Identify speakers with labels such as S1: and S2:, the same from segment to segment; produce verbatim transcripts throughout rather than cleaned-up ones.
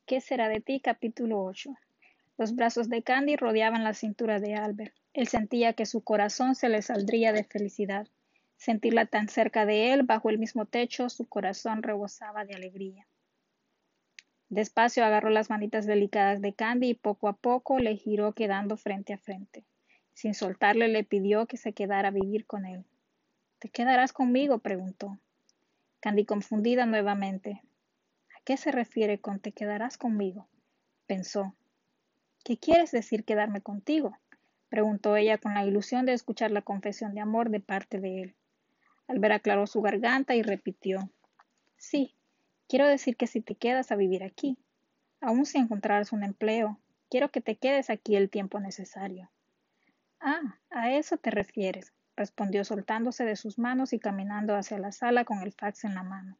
S1: ¿Qué será de ti? Capítulo ocho. Los brazos de Candy rodeaban la cintura de Albert. Él sentía que su corazón se le saldría de felicidad. Sentirla tan cerca de él, bajo el mismo techo, su corazón rebosaba de alegría. Despacio agarró las manitas delicadas de Candy y poco a poco le giró quedando frente a frente. Sin soltarle le pidió que se quedara a vivir con él. ¿Te quedarás conmigo?, preguntó. Candy confundida nuevamente. ¿A qué se refiere con te quedarás conmigo?, pensó. ¿Qué quieres decir quedarme contigo?, preguntó ella con la ilusión de escuchar la confesión de amor de parte de él. Albert aclaró su garganta y repitió. Sí, quiero decir que si te quedas a vivir aquí, aun si encontraras un empleo, quiero que te quedes aquí el tiempo necesario. Ah, a eso te refieres, respondió soltándose de sus manos y caminando hacia la sala con el fax en la mano.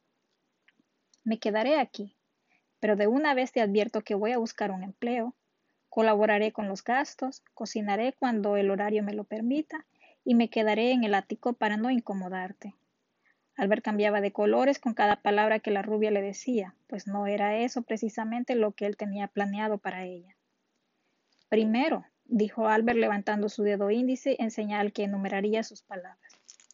S1: Me quedaré aquí, pero de una vez te advierto que voy a buscar un empleo. Colaboraré con los gastos, cocinaré cuando el horario me lo permita y me quedaré en el ático para no incomodarte. Albert cambiaba de colores con cada palabra que la rubia le decía, pues no era eso precisamente lo que él tenía planeado para ella. Primero, dijo Albert levantando su dedo índice en señal que enumeraría sus palabras.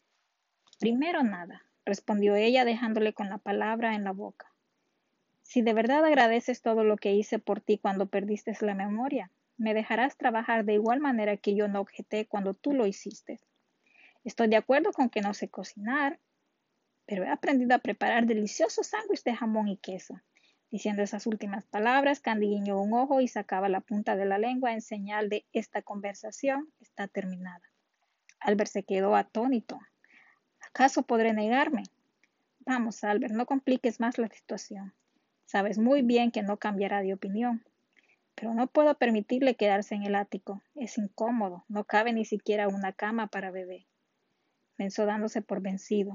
S1: Primero nada, respondió ella dejándole con la palabra en la boca. Si de verdad agradeces todo lo que hice por ti cuando perdiste la memoria, me dejarás trabajar de igual manera que yo no objeté cuando tú lo hiciste. Estoy de acuerdo con que no sé cocinar, pero he aprendido a preparar deliciosos sándwiches de jamón y queso. Diciendo esas últimas palabras, Candy guiñó un ojo y sacaba la punta de la lengua en señal de esta conversación está terminada. Albert se quedó atónito. ¿Acaso podré negarme? Vamos, Albert, no compliques más la situación. Sabes muy bien que no cambiará de opinión. Pero no puedo permitirle quedarse en el ático. Es incómodo. No cabe ni siquiera una cama para bebé. Pensó dándose por vencido.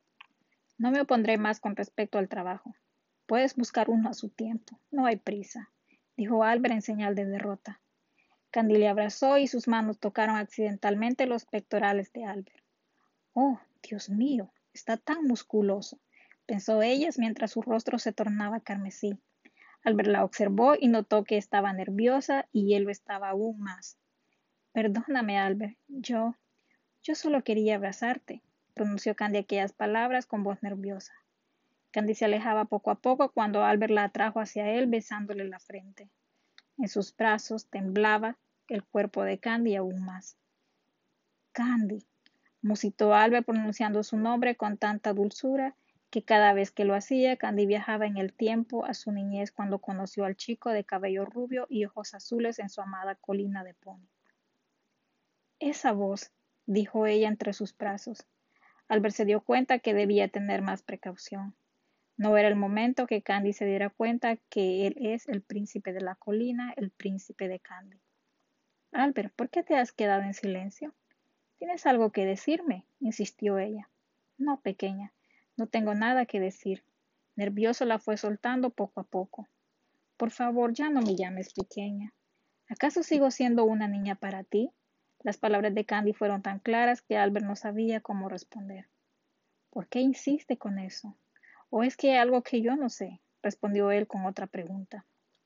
S1: No me opondré más con respecto al trabajo. Puedes buscar uno a su tiempo. No hay prisa, dijo Albert en señal de derrota. Candy le abrazó y sus manos tocaron accidentalmente los pectorales de Albert. Oh, Dios mío, está tan musculoso, pensó ella mientras su rostro se tornaba carmesí. Albert la observó y notó que estaba nerviosa y él lo estaba aún más. Perdóname, Albert, yo, yo solo quería abrazarte, pronunció Candy aquellas palabras con voz nerviosa. Candy se alejaba poco a poco cuando Albert la atrajo hacia él besándole la frente. En sus brazos temblaba el cuerpo de Candy aún más. Candy, musitó Albert pronunciando su nombre con tanta dulzura que cada vez que lo hacía, Candy viajaba en el tiempo a su niñez cuando conoció al chico de cabello rubio y ojos azules en su amada colina de Pony. Esa voz, dijo ella entre sus brazos. Albert se dio cuenta que debía tener más precaución. No era el momento que Candy se diera cuenta que él es el príncipe de la colina, el príncipe de Candy. Albert, ¿por qué te has quedado en silencio? ¿Tienes algo que decirme?, insistió ella. No, pequeña, no tengo nada que decir. Nervioso la fue soltando poco a poco. Por favor, ya no me llames pequeña. ¿Acaso sigo siendo una niña para ti? Las palabras de Candy fueron tan claras que Albert no sabía cómo responder. ¿Por qué insiste con eso? ¿O es que hay algo que yo no sé?, respondió él con otra pregunta.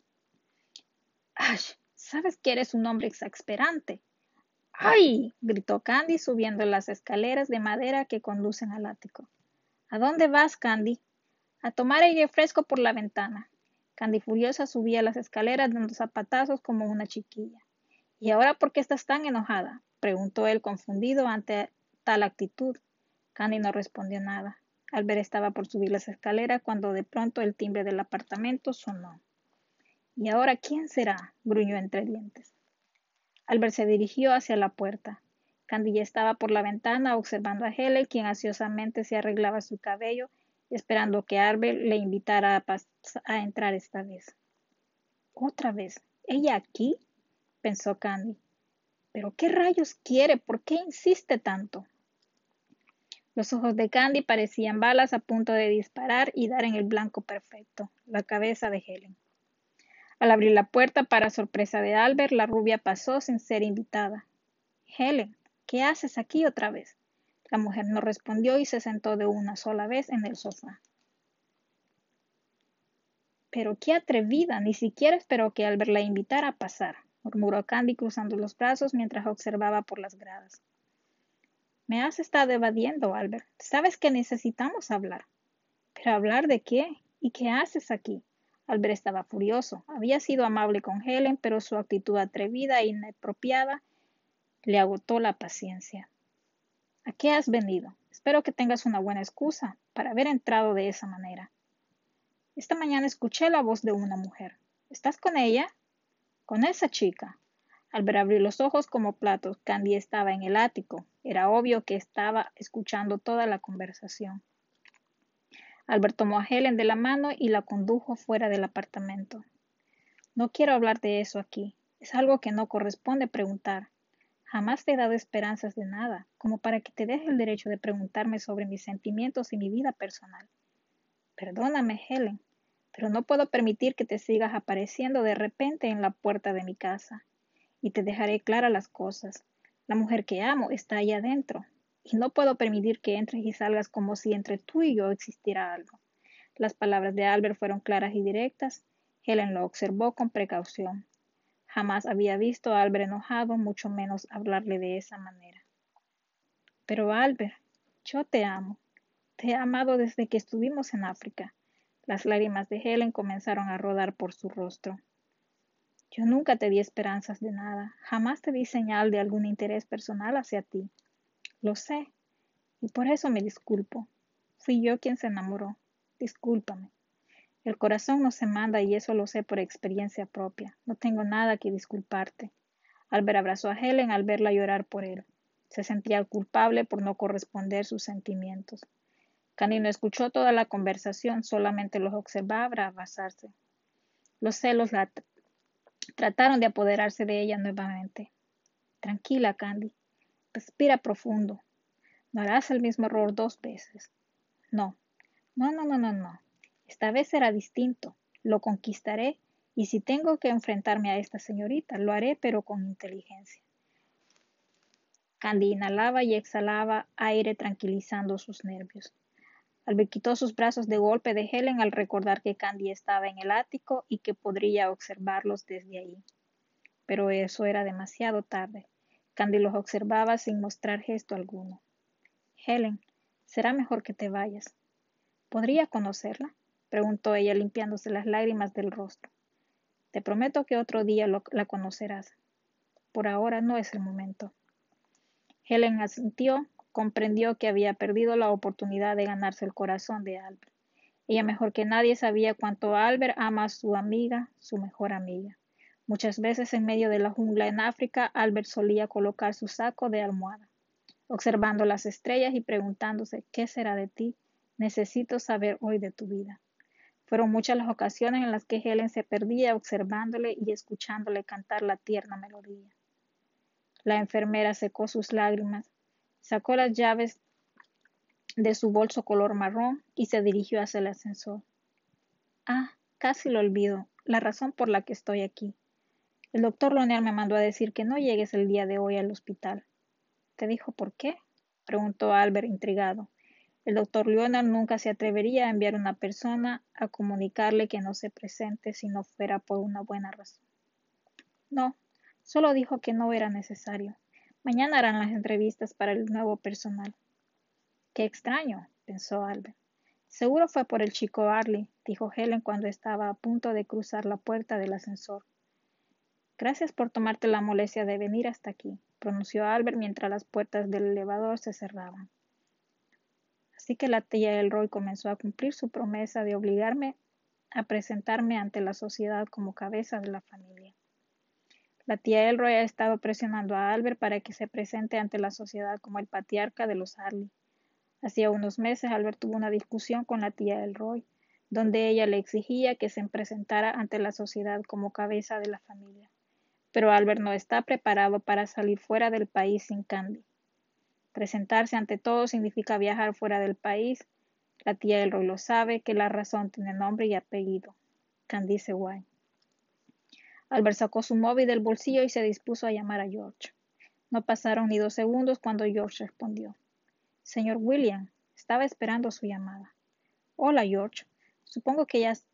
S1: ¡Ash! ¿Sabes que eres un hombre exasperante? ¡Ay!, gritó Candy subiendo las escaleras de madera que conducen al ático. ¿A dónde vas, Candy? A tomar aire fresco por la ventana. Candy furiosa subía las escaleras dando zapatazos como una chiquilla. ¿Y ahora por qué estás tan enojada?, preguntó él confundido ante tal actitud. Candy no respondió nada. Albert estaba por subir las escaleras cuando de pronto el timbre del apartamento sonó. ¿Y ahora quién será?, gruñó entre dientes. Albert se dirigió hacia la puerta. Candy ya estaba por la ventana observando a Helen, quien ansiosamente se arreglaba su cabello, esperando que Albert le invitara a, a entrar esta vez. ¿Otra vez? ¿Ella aquí?, pensó Candy. ¿Pero qué rayos quiere? ¿Por qué insiste tanto? Los ojos de Candy parecían balas a punto de disparar y dar en el blanco perfecto, la cabeza de Helen. Al abrir la puerta, para sorpresa de Albert, la rubia pasó sin ser invitada. Helen, ¿qué haces aquí otra vez? La mujer no respondió y se sentó de una sola vez en el sofá. Pero qué atrevida, ni siquiera esperó que Albert la invitara a pasar, murmuró Candy cruzando los brazos mientras observaba por las gradas. Me has estado evadiendo, Albert. Sabes que necesitamos hablar. ¿Pero hablar de qué? ¿Y qué haces aquí? Albert estaba furioso. Había sido amable con Helen, pero su actitud atrevida e inapropiada le agotó la paciencia. ¿A qué has venido? Espero que tengas una buena excusa para haber entrado de esa manera. Esta mañana escuché la voz de una mujer. ¿Estás con ella? Con esa chica. Albert abrió los ojos como platos. Candy estaba en el ático. Era obvio que estaba escuchando toda la conversación. Albert tomó a Helen de la mano y la condujo fuera del apartamento. No quiero hablar de eso aquí. Es algo que no corresponde preguntar. Jamás te he dado esperanzas de nada, como para que te deje el derecho de preguntarme sobre mis sentimientos y mi vida personal. Perdóname, Helen, pero no puedo permitir que te sigas apareciendo de repente en la puerta de mi casa. Y te dejaré claras las cosas. La mujer que amo está allá adentro, y no puedo permitir que entres y salgas como si entre tú y yo existiera algo. Las palabras de Albert fueron claras y directas. Helen lo observó con precaución. Jamás había visto a Albert enojado, mucho menos hablarle de esa manera. Pero Albert, yo te amo. Te he amado desde que estuvimos en África. Las lágrimas de Helen comenzaron a rodar por su rostro. Yo nunca te di esperanzas de nada. Jamás te di señal de algún interés personal hacia ti. Lo sé, y por eso me disculpo. Fui yo quien se enamoró. Discúlpame. El corazón no se manda y eso lo sé por experiencia propia. No tengo nada que disculparte. Albert abrazó a Helen al verla llorar por él. Se sentía culpable por no corresponder sus sentimientos. Candy no escuchó toda la conversación, solamente los observaba abrazarse. Los celos la trataron de apoderarse de ella nuevamente. Tranquila, Candy. Respira profundo. No harás el mismo error dos veces. No, no, no, no, no, no. Esta vez será distinto. Lo conquistaré y si tengo que enfrentarme a esta señorita, lo haré pero con inteligencia. Candy inhalaba y exhalaba aire tranquilizando sus nervios. Albert quitó sus brazos de golpe de Helen al recordar que Candy estaba en el ático y que podría observarlos desde ahí. Pero eso era demasiado tarde. Candy los observaba sin mostrar gesto alguno. Helen, será mejor que te vayas. ¿Podría conocerla? Preguntó ella limpiándose las lágrimas del rostro. Te prometo que otro día lo, la conocerás. Por ahora no es el momento. Helen asintió, comprendió que había perdido la oportunidad de ganarse el corazón de Albert. Ella mejor que nadie sabía cuánto Albert ama a su amiga, su mejor amiga. Muchas veces en medio de la jungla en África, Albert solía colocar su saco de almohada, observando las estrellas y preguntándose, ¿qué será de ti? Necesito saber hoy de tu vida. Fueron muchas las ocasiones en las que Helen se perdía observándole y escuchándole cantar la tierna melodía. La enfermera secó sus lágrimas, sacó las llaves de su bolso color marrón y se dirigió hacia el ascensor. Ah, casi lo olvido, la razón por la que estoy aquí. El doctor Lonel me mandó a decir que no llegues el día de hoy al hospital. ¿Te dijo por qué? Preguntó Albert intrigado. El doctor Leonard nunca se atrevería a enviar a una persona a comunicarle que no se presente si no fuera por una buena razón. No, solo dijo que no era necesario. Mañana harán las entrevistas para el nuevo personal. Qué extraño, pensó Albert. Seguro fue por el chico Arlie, dijo Helen cuando estaba a punto de cruzar la puerta del ascensor. Gracias por tomarte la molestia de venir hasta aquí, pronunció Albert mientras las puertas del elevador se cerraban. Así que la tía Elroy comenzó a cumplir su promesa de obligarme a presentarme ante la sociedad como cabeza de la familia. La tía Elroy ha estado presionando a Albert para que se presente ante la sociedad como el patriarca de los Arlie. Hacía unos meses Albert tuvo una discusión con la tía Elroy, donde ella le exigía que se presentara ante la sociedad como cabeza de la familia. Pero Albert no está preparado para salir fuera del país sin Candy. Presentarse ante todos significa viajar fuera del país. La tía Elroy lo sabe, que la razón tiene nombre y apellido. Candice White. Albert sacó su móvil del bolsillo y se dispuso a llamar a George. No pasaron ni dos segundos cuando George respondió. Señor William, estaba esperando su llamada. Hola, George. Supongo que ya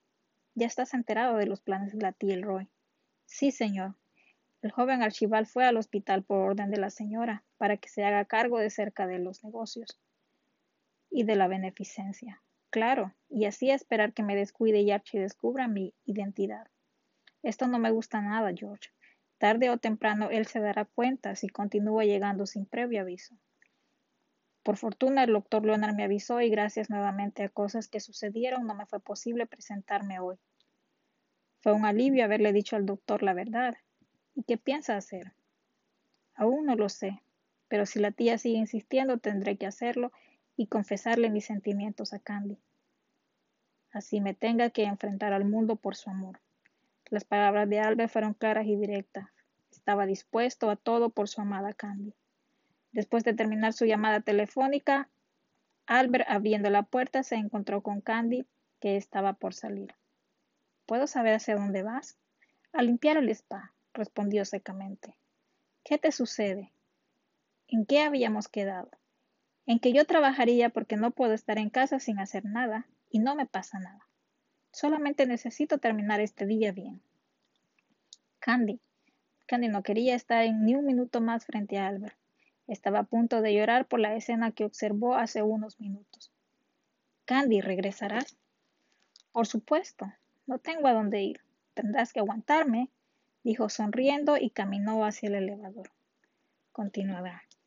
S1: ¿Ya estás enterado de los planes de la tía Elroy? Sí, señor. El joven archival fue al hospital por orden de la señora para que se haga cargo de cerca de los negocios y de la beneficencia. Claro, y así esperar que me descuide y Archie descubra mi identidad. Esto no me gusta nada, George. Tarde o temprano él se dará cuenta si continúa llegando sin previo aviso. Por fortuna el doctor Leonard me avisó y gracias nuevamente a cosas que sucedieron no me fue posible presentarme hoy. Fue un alivio haberle dicho al doctor la verdad. ¿Y qué piensa hacer? Aún no lo sé, pero si la tía sigue insistiendo tendré que hacerlo y confesarle mis sentimientos a Candy. Así me tenga que enfrentar al mundo por su amor. Las palabras de Albert fueron claras y directas. Estaba dispuesto a todo por su amada Candy. Después de terminar su llamada telefónica, Albert, abriendo la puerta, se encontró con Candy, que estaba por salir. ¿Puedo saber hacia dónde vas? A limpiar el spa, respondió secamente. ¿Qué te sucede? ¿En qué habíamos quedado? En que yo trabajaría porque no puedo estar en casa sin hacer nada, y no me pasa nada. Solamente necesito terminar este día bien. Candy. Candy no quería estar en ni un minuto más frente a Albert. Estaba a punto de llorar por la escena que observó hace unos minutos. Candy, ¿regresarás? Por supuesto. No tengo a dónde ir. Tendrás que aguantarme, dijo sonriendo y caminó hacia el elevador. Continuará.